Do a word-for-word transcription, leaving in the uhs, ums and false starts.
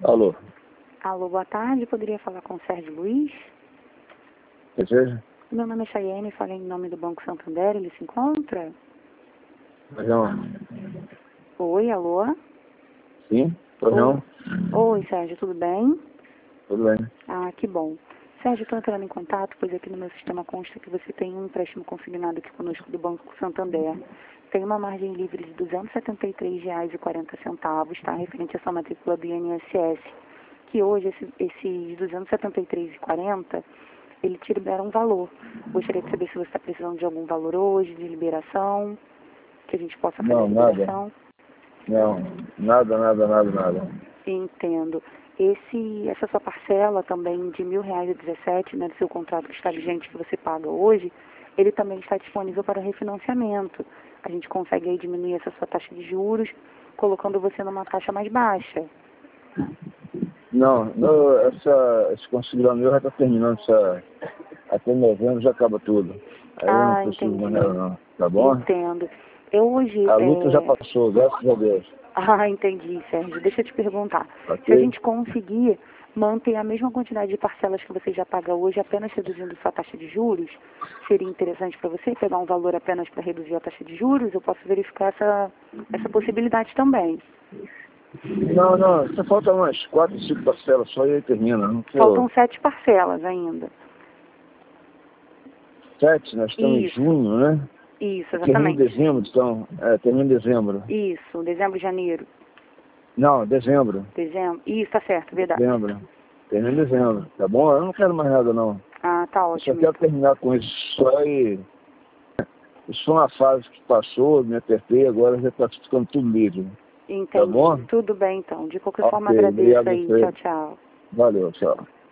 Alô, Alô, boa tarde. Poderia falar com o Sérgio Luiz? deseja? Meu nome é Chayenne, falei em nome do Banco Santander. Ele se encontra? Pois não? Oi, alô? Sim? Pois Oi. não? Oi, Sérgio, tudo bem? Tudo bem. Ah, que bom. Sérgio, estou entrando em contato, pois aqui no meu sistema consta que você tem um empréstimo consignado aqui conosco do Banco Santander. Tem uma margem livre de duzentos e setenta e três reais e quarenta centavos, tá? Referente à sua matrícula do I N S S. Que hoje, esse, esses duzentos e setenta e três reais e quarenta centavos, ele te libera um valor. Gostaria de saber se você está precisando de algum valor hoje, de liberação, que a gente possa fazer a Não, nada. liberação. Não, nada, nada, nada, nada. Entendo. Esse, essa sua parcela também de mil reais e dezessete, né, do seu contrato que está vigente, que você paga hoje, ele também está disponível para refinanciamento. A gente consegue aí diminuir essa sua taxa de juros, colocando você numa taxa mais baixa. Não, não essa, esse consignado meu já está terminando, essa, até novembro já acaba tudo. Aí eu não Ah, preciso entendi. mais nada não, tá bom? Entendo. Eu hoje... A luta já É... passou, graças a Deus. Ah, entendi, Sérgio. Deixa eu te perguntar. Ok? Se a gente conseguir manter a mesma quantidade de parcelas que você já paga hoje, apenas reduzindo sua taxa de juros, seria interessante para você pegar um valor apenas para reduzir a taxa de juros? Eu posso verificar essa, essa possibilidade também. Não, não, só falta umas quatro, cinco parcelas só e aí termina. Não Faltam tô... sete parcelas ainda. Sete, nós estamos Isso. em junho, né? Isso, Termina em exatamente. dezembro, então. É, termina em dezembro. Isso, dezembro, janeiro. Não, dezembro. Dezembro. Isso, tá certo, verdade. Dezembro. Termina em dezembro, tá bom? Eu não quero mais nada, não. Ah, tá Eu só ótimo. quero Então. terminar com isso só e... Isso foi uma fase que passou, me apertei, agora já está ficando tudo livre. Entendi. Tá bom? Tudo bem, então. De qualquer Ok, forma, agradeço obrigado a aí. você. Tchau, tchau. Valeu, tchau.